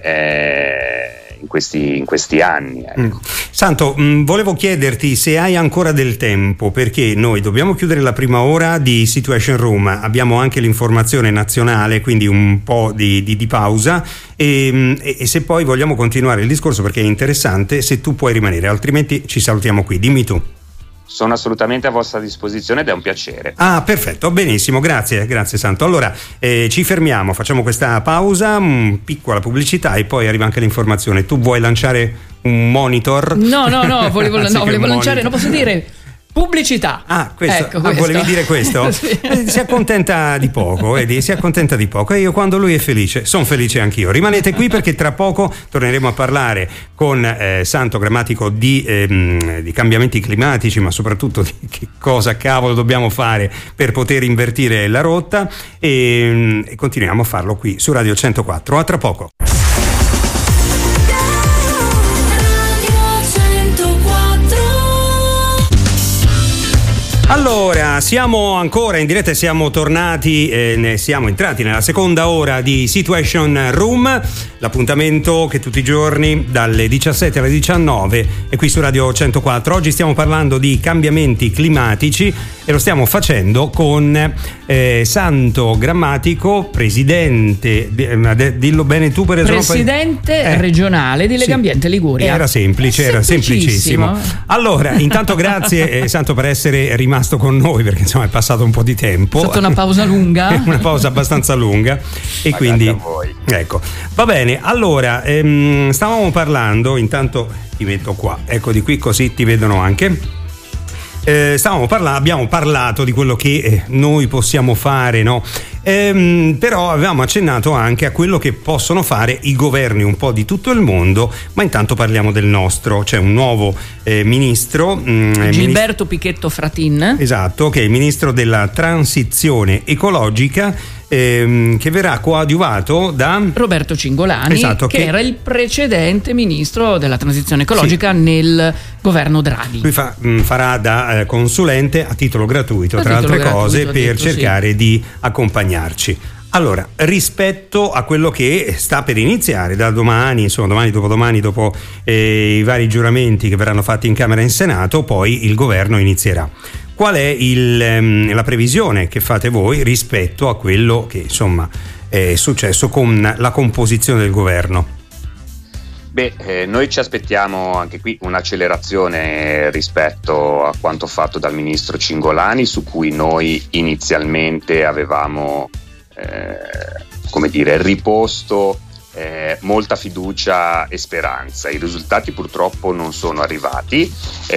Speaker 5: eh, in questi, in questi anni. Ecco.
Speaker 3: Mm. Santo, mh, volevo chiederti se hai ancora del tempo, perché noi dobbiamo chiudere la prima ora di Situation Room, abbiamo anche l'informazione nazionale, quindi un po' di, di, di pausa, e, e, e se poi vogliamo continuare il discorso, perché è interessante, se tu puoi rimanere, altrimenti ci salutiamo qui. Dimmi tu.
Speaker 5: Sono assolutamente a vostra disposizione ed è un piacere.
Speaker 3: Ah, perfetto, benissimo, grazie, grazie Santo. Allora eh, ci fermiamo, facciamo questa pausa, un piccola pubblicità e poi arriva anche l'informazione. Tu vuoi lanciare un monitor?
Speaker 4: No, no, no, volevo, no, volevo lanciare, non posso dire... Pubblicità.
Speaker 3: Ah, questo,
Speaker 4: ecco,
Speaker 3: ah,
Speaker 4: questo.
Speaker 3: volevi dire questo?
Speaker 4: Sì.
Speaker 3: Si accontenta di poco, vedi? Si accontenta di poco. E io quando lui è felice, sono felice anch'io. Rimanete qui perché tra poco torneremo a parlare con eh, Santo Grammatico di, ehm, di cambiamenti climatici, ma soprattutto di che cosa cavolo dobbiamo fare per poter invertire la rotta. E, e continuiamo a farlo qui su Radio centoquattro. A tra poco. Allora, siamo ancora in diretta e siamo tornati, eh, ne siamo entrati nella seconda ora di Situation Room, l'appuntamento che tutti i giorni dalle diciassette alle diciannove è qui su Radio centoquattro. Oggi stiamo parlando di cambiamenti climatici e lo stiamo facendo con eh, Santo Grammatico, presidente, eh, dillo bene tu per esempio.
Speaker 4: Presidente eh, regionale di Legambiente
Speaker 3: sì,
Speaker 4: Liguria.
Speaker 3: Era semplice, era semplicissimo. Allora, intanto grazie eh, Santo per essere rimasto con noi perché insomma è passato un po' di tempo.
Speaker 4: È stata una pausa lunga.
Speaker 3: Una pausa abbastanza lunga e
Speaker 5: Ma
Speaker 3: quindi
Speaker 5: a voi.
Speaker 3: Ecco, va bene. Allora, ehm, stavamo parlando, intanto ti metto qua, ecco di qui così ti vedono anche. Eh, stavamo parlando, abbiamo parlato di quello che eh, noi possiamo fare, no? Ehm, però avevamo accennato anche a quello che possono fare i governi un po' di tutto il mondo, ma intanto parliamo del nostro. C'è un nuovo eh, ministro, mh,
Speaker 4: Gilberto
Speaker 3: ministro,
Speaker 4: Pichetto Fratin.
Speaker 3: Esatto, che è il ministro della transizione ecologica, ehm, che verrà coadiuvato da
Speaker 4: Roberto Cingolani,
Speaker 3: esatto,
Speaker 4: che,
Speaker 3: che
Speaker 4: era il precedente ministro della transizione ecologica sì. nel governo Draghi.
Speaker 3: Lui fa, mh, farà da eh, consulente a titolo gratuito,
Speaker 4: a
Speaker 3: tra
Speaker 4: titolo
Speaker 3: altre cose,
Speaker 4: gratuito,
Speaker 3: per
Speaker 4: detto,
Speaker 3: cercare
Speaker 4: sì.
Speaker 3: di accompagnarci. Allora, rispetto a quello che sta per iniziare da domani, insomma domani, dopodomani, dopo eh, i vari giuramenti che verranno fatti in Camera e in Senato, poi il governo inizierà. Qual è il, ehm, la previsione che fate voi rispetto a quello che insomma è successo con la composizione del governo?
Speaker 5: Beh, eh, noi ci aspettiamo anche qui un'accelerazione rispetto a quanto fatto dal ministro Cingolani, su cui noi inizialmente avevamo eh, come dire, riposto eh, molta fiducia e speranza. I risultati purtroppo non sono arrivati.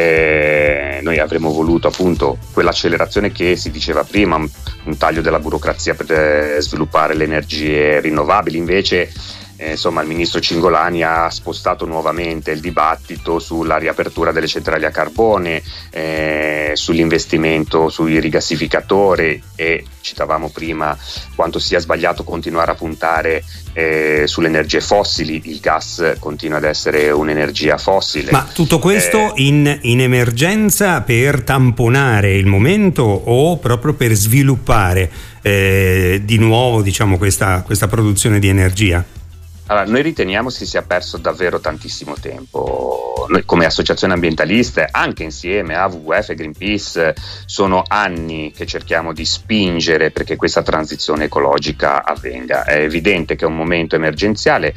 Speaker 5: Eh, noi avremmo voluto appunto quell'accelerazione che si diceva prima, un taglio della burocrazia per eh, sviluppare le energie rinnovabili. Invece Eh, insomma il ministro Cingolani ha spostato nuovamente il dibattito sulla riapertura delle centrali a carbone, eh, sull'investimento sui rigassificatori, e citavamo prima quanto sia sbagliato continuare a puntare eh, sulle energie fossili. Il gas continua ad essere un'energia fossile.
Speaker 3: Ma tutto questo eh, in, in emergenza per tamponare il momento o proprio per sviluppare eh, di nuovo diciamo questa, questa produzione di energia?
Speaker 5: Allora, noi riteniamo si sia perso davvero tantissimo tempo. Noi come associazioni ambientaliste, anche insieme a W W F e Greenpeace, sono anni che cerchiamo di spingere perché questa transizione ecologica avvenga. È evidente che è un momento emergenziale.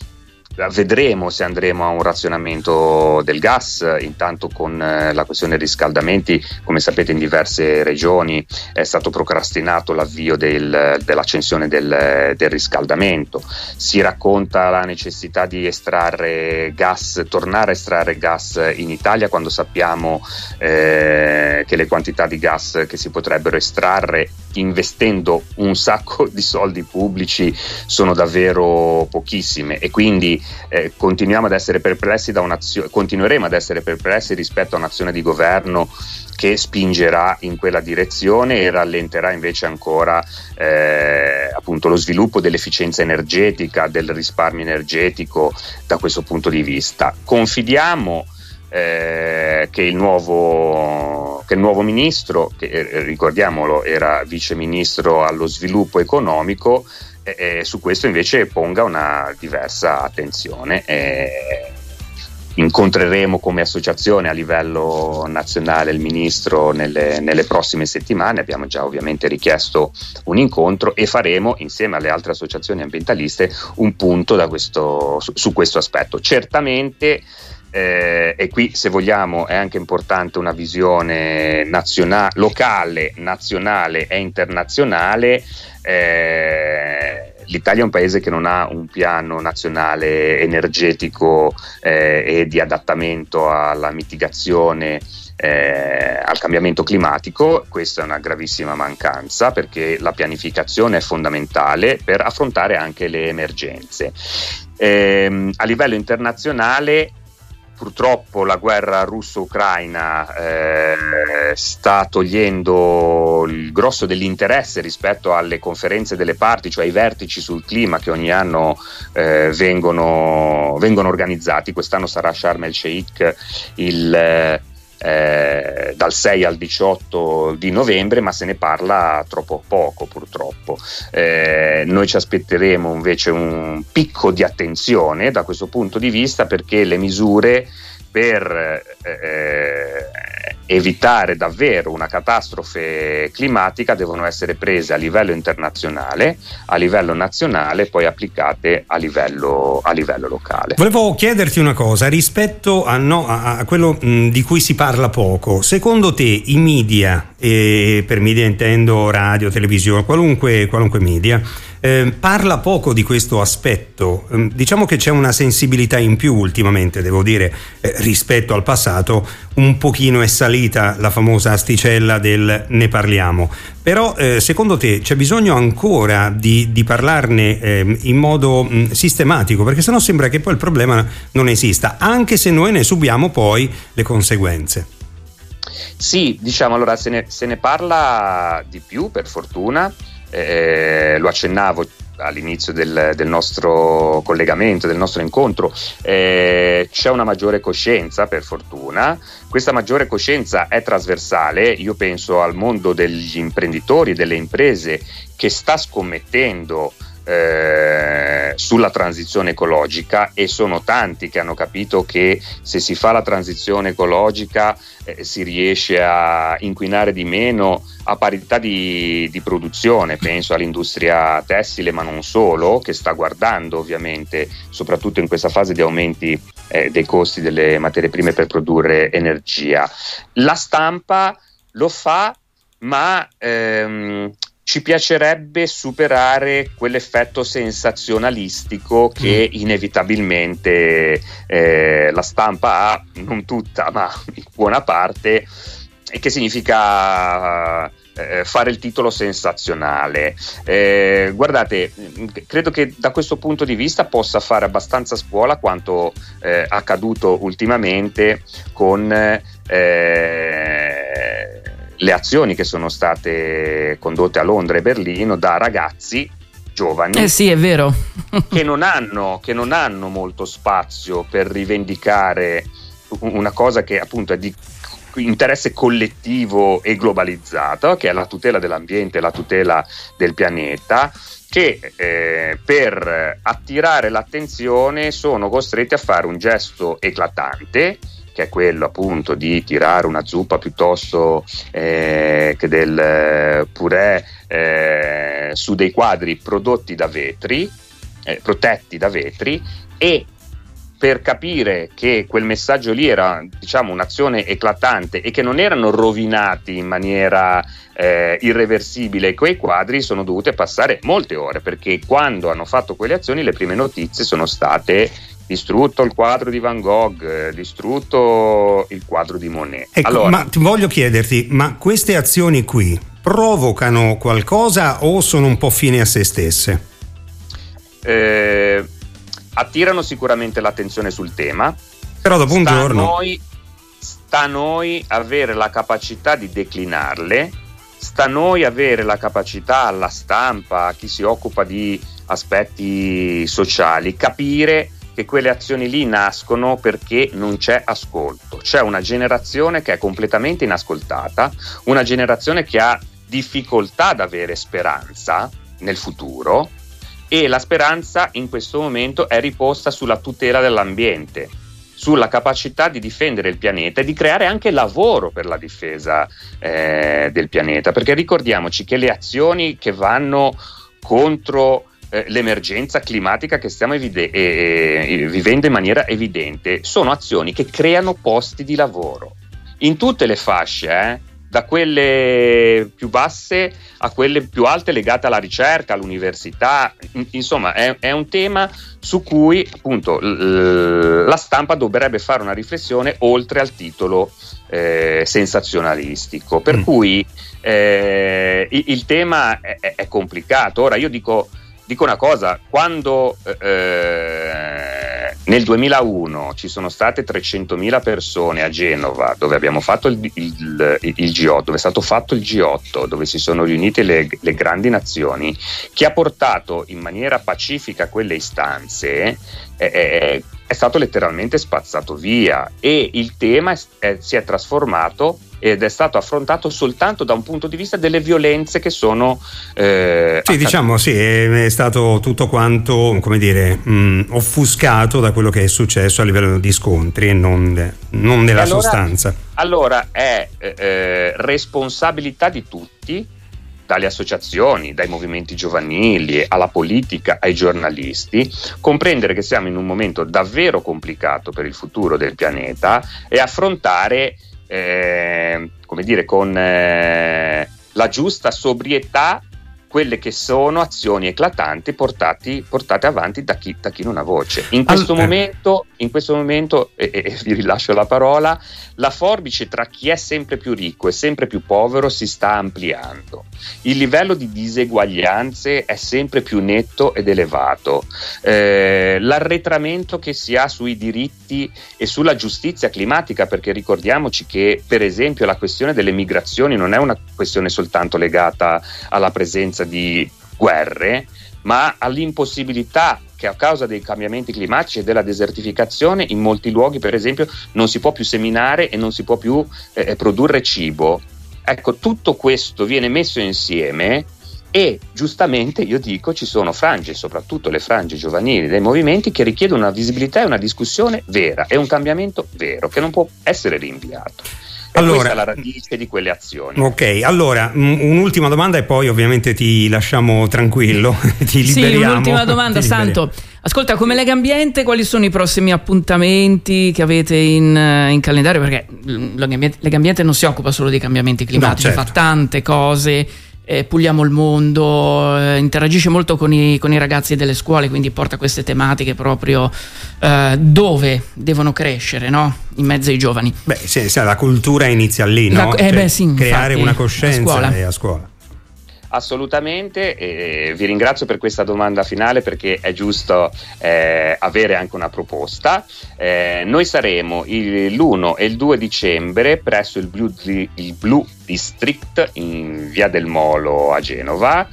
Speaker 5: Vedremo se andremo a un razionamento del gas. Intanto con eh, la questione dei riscaldamenti, come sapete in diverse regioni è stato procrastinato l'avvio del, dell'accensione del, del riscaldamento. Si racconta la necessità di estrarre gas, tornare a estrarre gas in Italia, quando sappiamo eh, che le quantità di gas che si potrebbero estrarre investendo un sacco di soldi pubblici sono davvero pochissime, e quindi Eh, continuiamo ad essere perplessi da un'azione, continueremo ad essere perplessi rispetto a un'azione di governo che spingerà in quella direzione e rallenterà invece ancora eh, appunto lo sviluppo dell'efficienza energetica, del risparmio energetico. Da questo punto di vista confidiamo eh, che il nuovo che il nuovo ministro, che eh, ricordiamolo era vice ministro allo sviluppo economico, e su questo invece ponga una diversa attenzione. E incontreremo come associazione a livello nazionale il ministro nelle, nelle prossime settimane. Abbiamo già ovviamente richiesto un incontro e faremo insieme alle altre associazioni ambientaliste un punto da questo, su, su questo aspetto. Certamente Eh, e qui, se vogliamo, è anche importante una visione nazionale, locale, nazionale e internazionale. Eh, l'Italia è un paese che non ha un piano nazionale energetico eh, e di adattamento alla mitigazione eh, al cambiamento climatico. Questa è una gravissima mancanza, perché la pianificazione è fondamentale per affrontare anche le emergenze. Eh, a livello internazionale, purtroppo la guerra russo-ucraina eh, sta togliendo il grosso dell'interesse rispetto alle conferenze delle parti, cioè ai vertici sul clima che ogni anno eh, vengono, vengono organizzati. Quest'anno sarà Sharm el Sheikh il, eh, dal sei al diciotto di novembre, ma se ne parla troppo poco, purtroppo. Eh, noi ci aspetteremo invece un picco di attenzione da questo punto di vista, perché le misure per eh, evitare davvero una catastrofe climatica devono essere prese a livello internazionale, a livello nazionale, poi applicate a livello, a livello locale.
Speaker 3: Volevo chiederti una cosa rispetto a, no, a, a quello mh, di cui si parla poco. Secondo te i media, e per media intendo radio, televisione, qualunque, qualunque media, Eh, parla poco di questo aspetto? Eh, diciamo che c'è una sensibilità in più ultimamente, devo dire, eh, rispetto al passato. Un pochino è salita la famosa asticella del ne parliamo, però eh, secondo te c'è bisogno ancora di, di parlarne eh, in modo mh, sistematico, perché sennò sembra che poi il problema non esista, anche se noi ne subiamo poi le conseguenze.
Speaker 5: Sì, diciamo, allora se ne, se ne parla di più, per fortuna. Eh, lo accennavo all'inizio del, del nostro collegamento, del nostro incontro, eh, c'è una maggiore coscienza, per fortuna. Questa maggiore coscienza è trasversale. Io penso al mondo degli imprenditori, delle imprese, che sta scommettendo Eh, sulla transizione ecologica, e sono tanti che hanno capito che se si fa la transizione ecologica eh, si riesce a inquinare di meno a parità di, di produzione. Penso all'industria tessile, ma non solo, che sta guardando ovviamente, soprattutto in questa fase di aumenti eh, dei costi delle materie prime per produrre energia. La stampa lo fa, ma ehm, ci piacerebbe superare quell'effetto sensazionalistico che mm. inevitabilmente eh, la stampa ha, non tutta, ma in buona parte, e che significa eh, fare il titolo sensazionale. Eh, guardate, credo che da questo punto di vista possa fare abbastanza scuola quanto eh, accaduto ultimamente con eh, le azioni che sono state condotte a Londra e Berlino da ragazzi giovani.
Speaker 4: Eh sì, è vero.
Speaker 5: che non hanno, che non hanno molto spazio per rivendicare una cosa che appunto è di interesse collettivo e globalizzato, che è la tutela dell'ambiente e la tutela del pianeta, che eh, per attirare l'attenzione sono costretti a fare un gesto eclatante, che è quello appunto di tirare una zuppa piuttosto eh, che del eh, purè eh, su dei quadri prodotti da vetri, eh, protetti da vetri, e per capire che quel messaggio lì era, diciamo, un'azione eclatante e che non erano rovinati in maniera eh, irreversibile quei quadri, sono dovute passare molte ore, perché quando hanno fatto quelle azioni le prime notizie sono state: distrutto il quadro di Van Gogh, distrutto il quadro di Monet.
Speaker 3: Ecco,
Speaker 5: allora,
Speaker 3: ma voglio chiederti, ma queste azioni qui provocano qualcosa o sono un po' fini a se stesse?
Speaker 5: Eh, attirano sicuramente l'attenzione sul tema,
Speaker 3: però dopo un
Speaker 5: sta
Speaker 3: giorno
Speaker 5: a noi, sta a noi avere la capacità di declinarle, sta a noi avere la capacità, alla stampa, a chi si occupa di aspetti sociali, capire che quelle azioni lì nascono perché non c'è ascolto. C'è una generazione che è completamente inascoltata, una generazione che ha difficoltà ad avere speranza nel futuro, e la speranza in questo momento è riposta sulla tutela dell'ambiente, sulla capacità di difendere il pianeta e di creare anche lavoro per la difesa eh, del pianeta, perché ricordiamoci che le azioni che vanno contro eh, l'emergenza climatica che stiamo evide- eh, vivendo in maniera evidente, sono azioni che creano posti di lavoro in tutte le fasce, eh? da quelle più basse a quelle più alte legate alla ricerca, all'università. Insomma, è, è un tema su cui appunto l- la stampa dovrebbe fare una riflessione oltre al titolo eh, sensazionalistico, per mm. cui eh, il, il tema è, è complicato. Ora io dico, dico una cosa: quando eh, nel duemilauno ci sono state trecentomila persone a Genova, dove abbiamo fatto il, il, il G otto, dove è stato fatto il G otto, dove si sono riunite le, le grandi nazioni, che ha portato in maniera pacifica quelle istanze, eh, è stato letteralmente spazzato via, e il tema è, è, si è trasformato ed è stato affrontato soltanto da un punto di vista delle violenze che sono eh,
Speaker 3: sì, diciamo sì, è, è stato tutto quanto, come dire, mh, offuscato da quello che è successo a livello di scontri e non, non della
Speaker 5: allora,
Speaker 3: sostanza.
Speaker 5: Allora è eh, responsabilità di tutti, dalle associazioni, dai movimenti giovanili, alla politica, ai giornalisti, comprendere che siamo in un momento davvero complicato per il futuro del pianeta e affrontare Eh, come dire, con eh, la giusta sobrietà quelle che sono azioni eclatanti portati, portate avanti da chi, da chi non ha voce. In questo allora. momento, in questo momento e, e vi rilascio la parola, la forbice tra chi è sempre più ricco e sempre più povero si sta ampliando. Il livello di diseguaglianze è sempre più netto ed elevato. Eh, l'arretramento che si ha sui diritti e sulla giustizia climatica, perché ricordiamoci che per esempio la questione delle migrazioni non è una questione soltanto legata alla presenza di guerre, ma all'impossibilità che a causa dei cambiamenti climatici e della desertificazione in molti luoghi, per esempio, non si può più seminare e non si può più eh, produrre cibo. Ecco, tutto questo viene messo insieme e giustamente io dico ci sono frange, soprattutto le frange giovanili dei movimenti, che richiedono una visibilità e una discussione vera e un cambiamento vero che non può essere rinviato. E allora, questa è la radice di quelle azioni.
Speaker 3: Ok, allora un'ultima domanda e poi ovviamente ti lasciamo tranquillo, ti liberiamo.
Speaker 4: Sì, un'ultima domanda, Santo. Ascolta, come Lega Ambiente, quali sono i prossimi appuntamenti che avete in, in calendario? Perché Lega Ambiente non si occupa solo dei cambiamenti climatici, no, certo. fa tante cose. Eh, puliamo il mondo, eh, interagisce molto con i, con i ragazzi delle scuole, quindi porta queste tematiche proprio eh, dove devono crescere, no? In mezzo ai giovani.
Speaker 3: Beh, sì, sì, la cultura inizia lì, no?
Speaker 4: La, eh,
Speaker 3: cioè,
Speaker 4: beh, sì,
Speaker 3: creare
Speaker 4: infatti,
Speaker 3: una coscienza
Speaker 4: a scuola.
Speaker 3: è a scuola.
Speaker 5: Assolutamente, eh, vi ringrazio per questa domanda finale, perché è giusto eh, avere anche una proposta. Eh, noi saremo il, l'uno e il due dicembre presso il Blue, il Blue District in Via del Molo a Genova,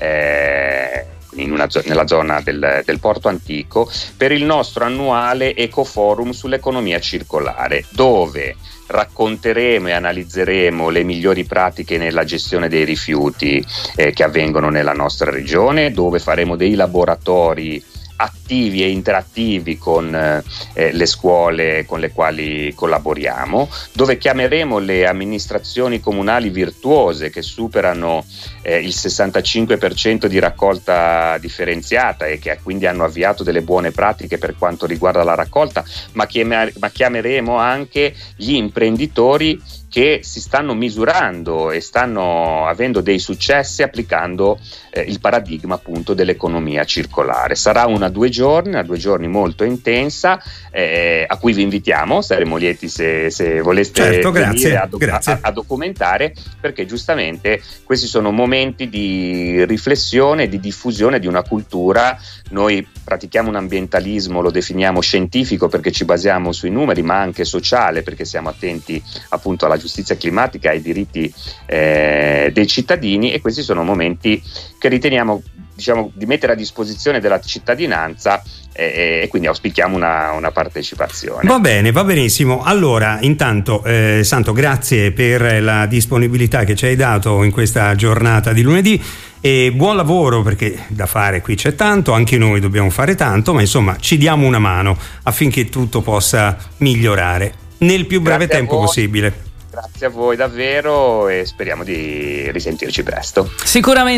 Speaker 5: eh, in una, nella zona del, del Porto Antico, per il nostro annuale Ecoforum sull'economia circolare, dove racconteremo e analizzeremo le migliori pratiche nella gestione dei rifiuti eh, che avvengono nella nostra regione, dove faremo dei laboratori attivi e interattivi con eh, le scuole con le quali collaboriamo, dove chiameremo le amministrazioni comunali virtuose che superano eh, il sessantacinque per cento di raccolta differenziata e che quindi hanno avviato delle buone pratiche per quanto riguarda la raccolta, ma, chiamer- ma chiameremo anche gli imprenditori che si stanno misurando e stanno avendo dei successi applicando eh, il paradigma appunto dell'economia circolare. Sarà una due giorni, una due giorni molto intensa, eh, a cui vi invitiamo, saremo lieti se, se voleste
Speaker 3: certo,
Speaker 5: venire
Speaker 3: grazie,
Speaker 5: a, doc- a, a documentare, perché giustamente questi sono momenti di riflessione, di diffusione di una cultura. Noi pratichiamo un ambientalismo, lo definiamo scientifico perché ci basiamo sui numeri, ma anche sociale perché siamo attenti appunto alla giustizia climatica e ai diritti eh, dei cittadini, e questi sono momenti che riteniamo, diciamo, di mettere a disposizione della cittadinanza e, e quindi auspichiamo una, una partecipazione.
Speaker 3: Va bene, va benissimo. Allora, intanto eh, Santo, grazie per la disponibilità che ci hai dato in questa giornata di lunedì e buon lavoro, perché da fare qui c'è tanto, anche noi dobbiamo fare tanto, ma insomma ci diamo una mano affinché tutto possa migliorare nel più breve
Speaker 5: Grazie
Speaker 3: tempo possibile.
Speaker 5: Grazie a voi davvero e speriamo di risentirci presto.
Speaker 4: Sicuramente.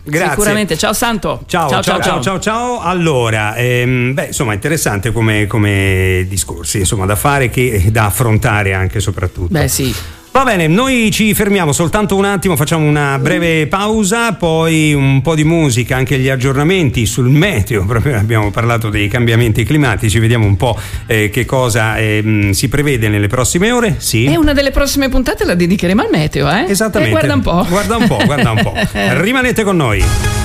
Speaker 3: Grazie.
Speaker 4: Sicuramente. Ciao Santo.
Speaker 3: Ciao, ciao, ciao, ciao, ciao, ciao. Allora, ehm, beh, insomma, interessante come, come discorsi, insomma, da fare che da affrontare anche soprattutto.
Speaker 4: Beh, sì.
Speaker 3: Va bene, noi ci fermiamo soltanto un attimo, facciamo una breve pausa, poi un po' di musica, anche gli aggiornamenti sul meteo, proprio abbiamo parlato dei cambiamenti climatici, vediamo un po' eh, che cosa eh, si prevede nelle prossime ore. Sì.
Speaker 4: E una delle prossime puntate la dedicheremo al meteo, eh?
Speaker 3: Esattamente.
Speaker 4: E guarda un po'.
Speaker 3: Guarda un po', guarda un po'. Rimanete con noi.